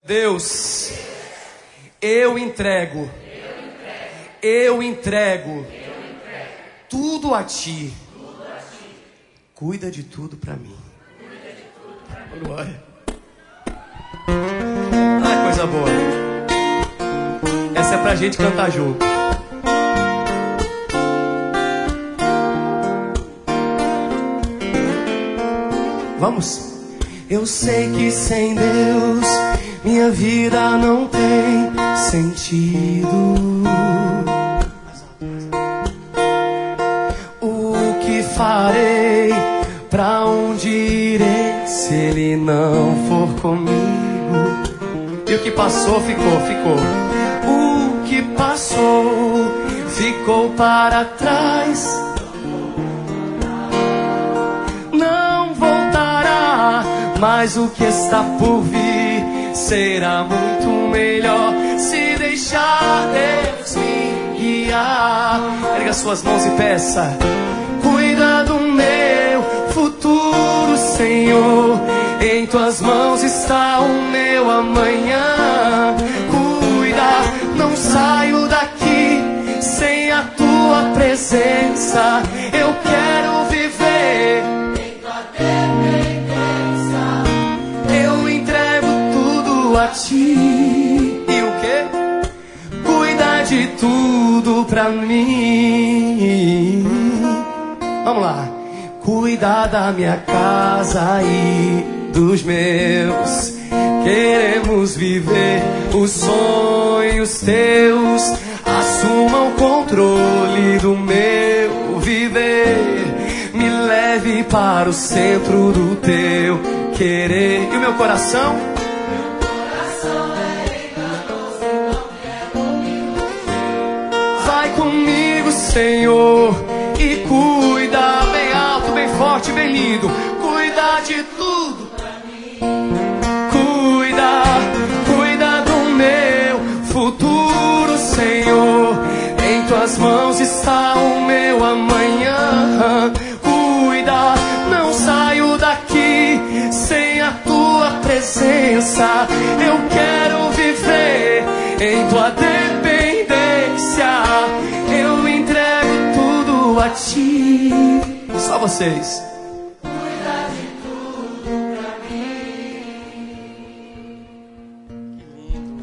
Deus, eu entrego tudo a Ti. Cuida de tudo para mim. Glória. Ai, coisa boa. Essa é pra gente cantar junto. Vamos? Eu sei que sem Deus minha vida não tem sentido. O que farei? Pra onde irei se Ele não for comigo? E o que passou ficou. O que passou ficou para trás. Não voltará, mas o que está por vir será muito melhor se deixar Deus me guiar. Erga suas mãos e peça: cuida do meu futuro, Senhor. Em Tuas mãos está o meu amanhã. Cuida, não saio daqui sem a Tua presença. Eu quero viver em Tua dependência. Eu entrego tudo a Ti. E o quê? Cuida de tudo pra mim. Vamos lá. Cuidar da minha casa e dos meus. Queremos viver os sonhos Teus. Assuma o controle do meu viver. Me leve para o centro do Teu querer. E o meu coração? Vai comigo, Senhor, e cuida bem alto, bem forte, bem lindo. Cuida de tudo pra mim. Cuida do meu futuro, Senhor. Em Tuas mãos está o meu amanhã. Cuida, não saio daqui sem a Tua presença. Eu quero viver em Tua dependência. Eu entrego tudo a Ti. Só vocês. Cuida de tudo pra mim. Que lindo.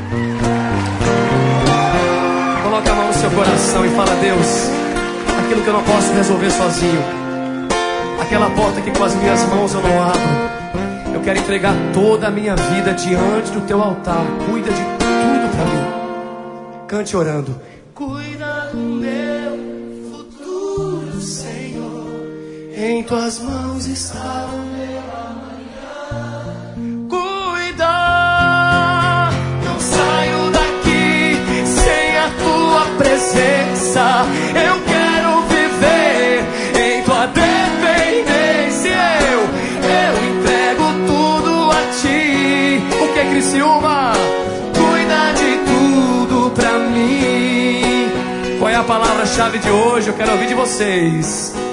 Coloca a mão no seu coração e fala: Deus, aquilo que eu não posso resolver sozinho, aquela porta que com as minhas mãos eu não abro, eu quero entregar toda a minha vida diante do Teu altar. Cuida de tudo pra mim. Cante orando. Cuida do meu futuro, Senhor. Em Tuas mãos está o meu amanhã. Cuida, não saio daqui sem a Tua presença. Eu quero viver em Tua dependência. Eu entrego tudo a Ti. O que é Criciúma? Cuida de tudo pra mim. Qual é a palavra-chave de hoje? Eu quero ouvir de vocês.